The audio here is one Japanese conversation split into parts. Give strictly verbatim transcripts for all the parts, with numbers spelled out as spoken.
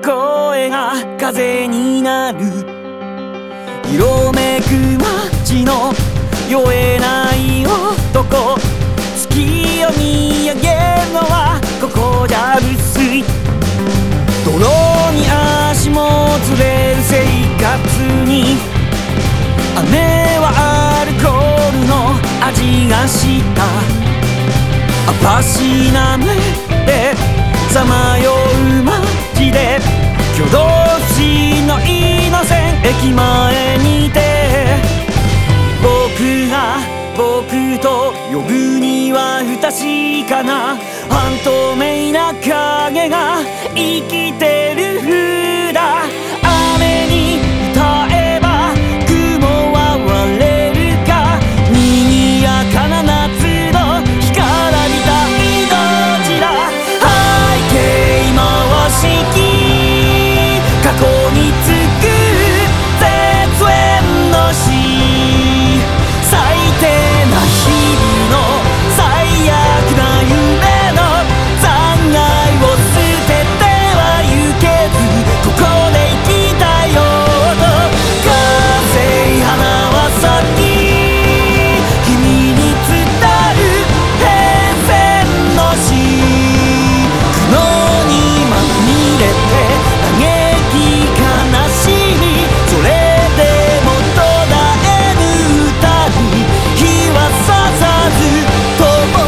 声が風になる。色めく街の酔えない男、月を見上げるのはここじゃ薄い。泥に足もつれる生活に、雨はアルコールの味がした。アパシな目でさまよう街で、挙動不審のイノセン駅前にて、僕が僕と呼ぶには不確かな半透明な影が生きてる風だ。雨に歌えば雲は割れるか、賑やかな夏の干からびた命だ。背景回し機、過去につく絶縁の死、最低な日々の最悪な夢の残骸を捨てては行けず、ここで生きたよと風花は咲き、君に伝る変遷の詩、苦悩にまみれて嘆き悲しみ、それでも途絶えぬ歌に日はささずとも。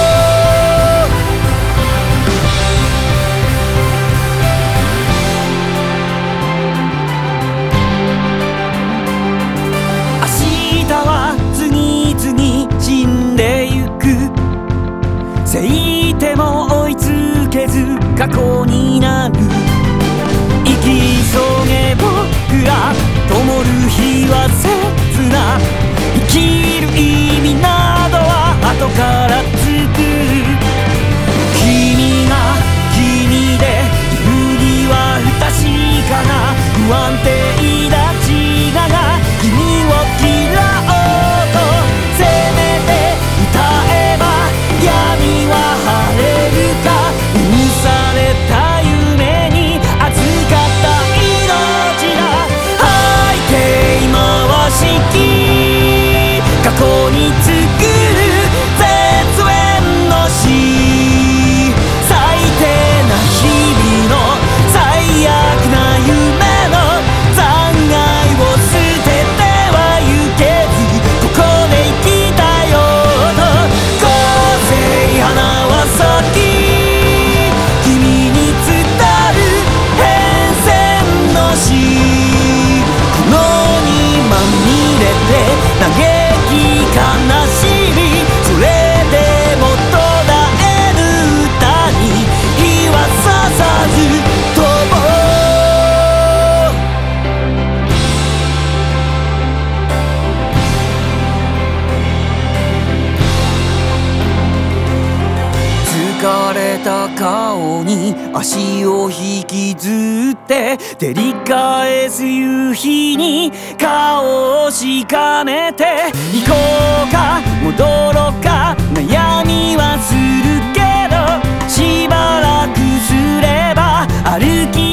明日は次々死んでゆく、せいても追いつけず過去になる。生き急げ僕ら灯る日は切な、生きる意味などは後から作る。君が君で自分には不確かな不安定な自我が君を嫌おうと、せめて歌えば闇は晴れるか、許された夢に預かった命だ。背景回し機、過去に作る絶縁の詩、最低な日々の最悪な夢の残骸を捨てては行けず、ここで生きたよと風花は咲き、君に伝る変遷の詩、苦悩にまみれて嘆き悲しみ、それでも途絶えぬ歌に日はささずとも。疲れた顔に足を引きずって照り返す夕日に顔をしかめて、行こうか戻ろうか悩みはするけど、しばらくすれば歩き